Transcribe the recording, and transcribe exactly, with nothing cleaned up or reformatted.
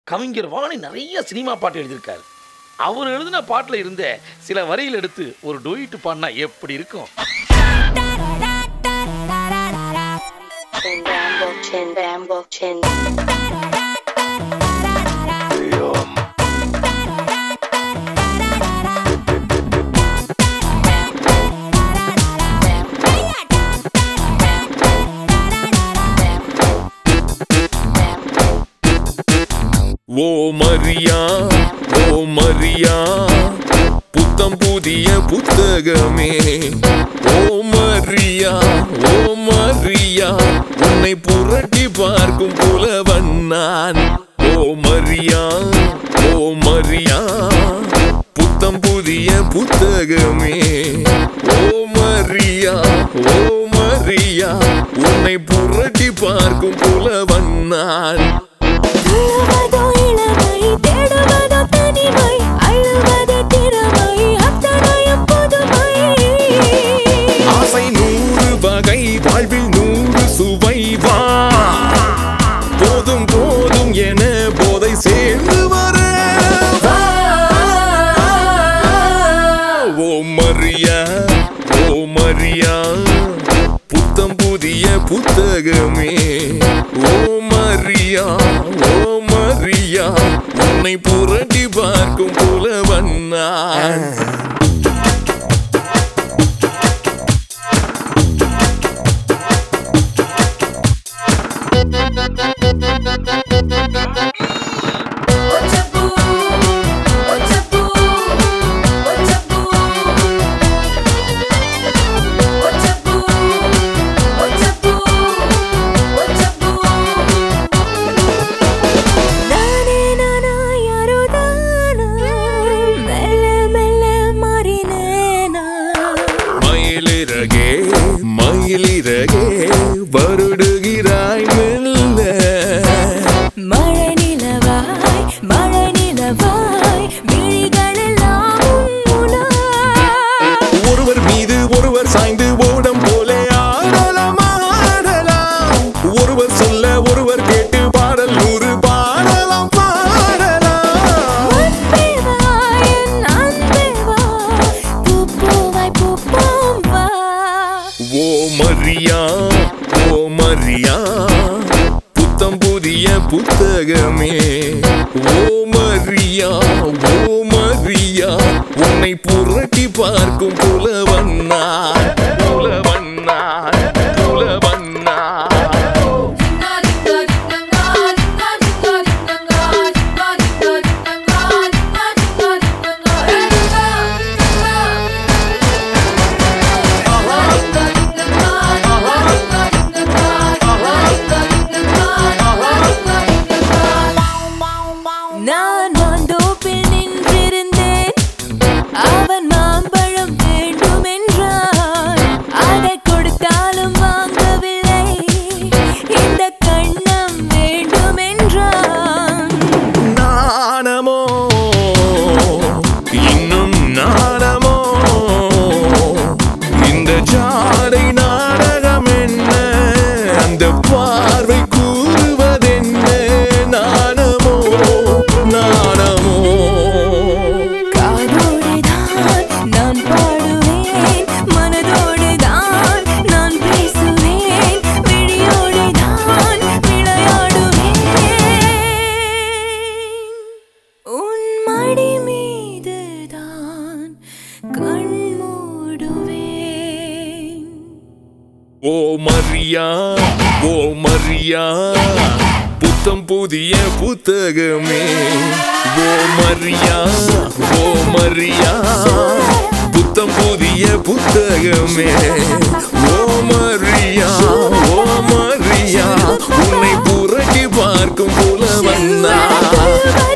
கவிஞர் வாணி நிறைய சினிமா பாட்டு எழுதியிருக்காரு. அவர் எழுதின பாட்டில் இருந்த சில வரிகள் எடுத்து ஒரு டூயிட் பாடினா எப்படி இருக்கும்? ஓ மரியா ஓ மரியா புத்தம் புதிய புத்தகமே. ஓ மரியா ஓ மரியா உன்னை புரட்டி பார்க்கும் புலவன் நான். ஓ மரியா ஓ மரியா புத்தம் புதிய புத்தகமே. ஓ மரியா ஓ மரியா உன்னை புரட்டி பார்க்கும் புலவன் நான். ஆசை நூறு வகை வாழ்வில் நூறு சுவை வா போதும் போதும் என போதை சேர்ந்து வர. ஓ மரியா ஓ மரியா புத்தம் புதிய புத்தகமே. ஓ மரியா ஓ மரியா உன்னை புரட்டி பார்க்கும் புலவன் நான். மயிலிறகே மயிலிறகே வருடுகிறாய் மெல்ல. மழை நிலவாய் மழை நிலவாய் விழிகளெல்லாம் ஒருவர் மீது ஒருவர் சாய்ந்து ஓடம் போலே ஆடலாம் ஆடலாம். ஒருவர் சொல்ல ஒருவர் கேட்டு பாடல் நூறு பாடலாம் பாடலாம். ஓ மரியா ஓ மரியா புத்தம் புதிய புத்தகமே. ஓ மரியா ஓ மரியா உன்னை புரட்டி பார்க்கும் புலவன் நான். புலவன் நான் புலவன் நான். நான் மாந்தோப்பில் நின்றிருந்தேன், அவன் மாம்பழம் வேண்டும் என்றான். அதை கொடுத்தாலும் வாங்கவில்லை, இந்த கண்ணம் வேண்டும் என்றான். நாணமோ இன்னும் நாணமோ இந்த ஜாடை நாடகம் என்ன, அந்த பார்வை கூறுவதென்ன. நாணமோ நாணமோ காதோடுதான் நான் பாடுவேன், மனதோடுதான் நான் பேசுவேன், விழியோடுதான் விளையாடுவேன். உன் மடி மீதுதான் கண் மூடுவேன். ஓ மரியா ஓ மரியா புத்தம் புதிய புத்தகமே. ஓ மரியா ஓ மரியா புத்தம் புதிய புத்தகமே. ஓ மரியா ஓ மரியா உன்னை புரட்டி பார்க்கும் புலவன் நான்.